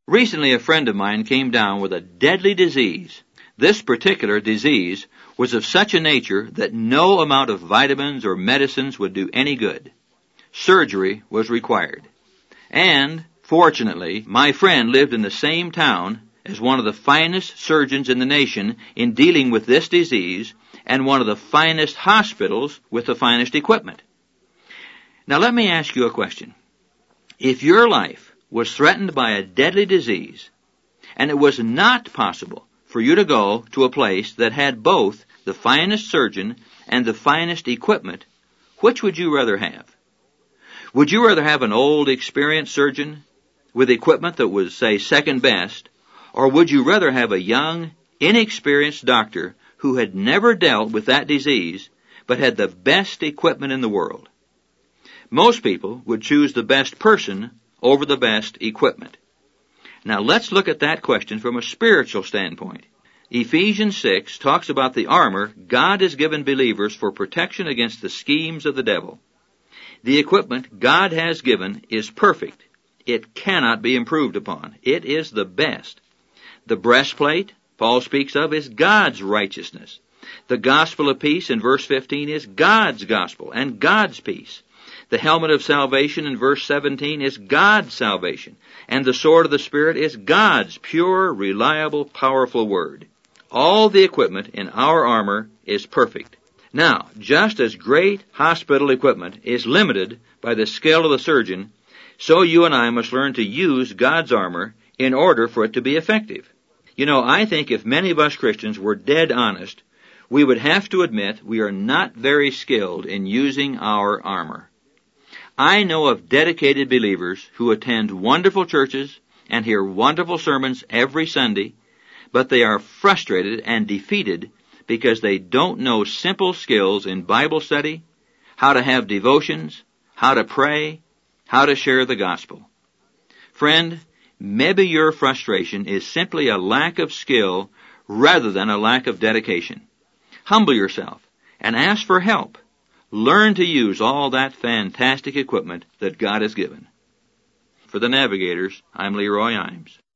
Recently, a friend of mine came down with a deadly disease. This particular disease was of such a nature that no amount of vitamins or medicines would do any good. Surgery was required. And, fortunately, my friend lived in the same town as one of the finest surgeons in the nation in dealing with this disease and one of the finest hospitals with the finest equipment. Now let me ask you a question. If your life was threatened by a deadly disease and it was not possible for you to go to a place that had both the finest surgeon and the finest equipment, which would you rather have? Would you rather have an old, experienced surgeon with equipment that was, say, second best, or would you rather have a young, inexperienced doctor who had never dealt with that disease but had the best equipment in the world? Most people would choose the best person over the best equipment. Now let's look at that question from a spiritual standpoint. Ephesians 6 talks about the armor God has given believers for protection against the schemes of the devil. The equipment God has given is perfect. It cannot be improved upon. It is the best. The breastplate Paul speaks of is God's righteousness. The gospel of peace in verse 15 is God's gospel and God's peace. The helmet of salvation in verse 17 is God's salvation. And the sword of the Spirit is God's pure, reliable, powerful word. All the equipment in our armor is perfect. Now, just as great hospital equipment is limited by the skill of the surgeon, so you and I must learn to use God's armor in order for it to be effective. You know, I think if many of us Christians were dead honest, we would have to admit we are not very skilled in using our armor. I know of dedicated believers who attend wonderful churches and hear wonderful sermons every Sunday, but they are frustrated and defeated because they don't know simple skills in Bible study, how to have devotions, how to pray, how to share the gospel. Friend, maybe your frustration is simply a lack of skill rather than a lack of dedication. Humble yourself and ask for help. Learn to use all that fantastic equipment that God has given. For the Navigators, I'm Leroy Imes.